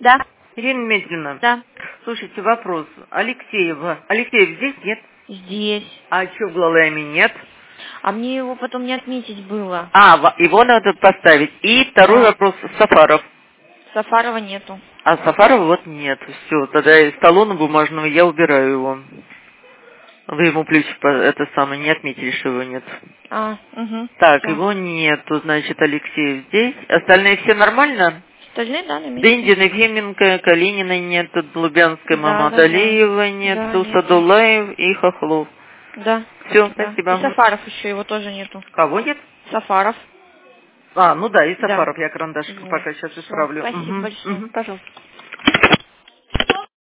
Да. Ирина Дмитриевна. Да. Слушайте, вопрос. Алексеев здесь нет? Здесь. А что в Глалайме нет? А мне его потом не отметить было. Его надо поставить. И второй вопрос. Сафаров. Сафарова нету. А Сафарова вот нет. Все, тогда из талона бумажного я убираю его. Вы ему плюс не отметили, что его нет. Угу. Так, Всё. его нету, значит, Алексеев здесь. Остальные все нормально? Остальные, да, на месте. Дындин, Ефименко, Калинина нету, Лубянская, Да, Мамадалиева да, нету, нету. Садулаев и Хохлов. Да. Все, Да. спасибо. И Сафаров еще, его тоже нету. Кого нет? Сафаров. Ну да, и Да. Сафаров, я карандашиком Вот. пока сейчас Всё. исправлю. Спасибо большое. Пожалуйста.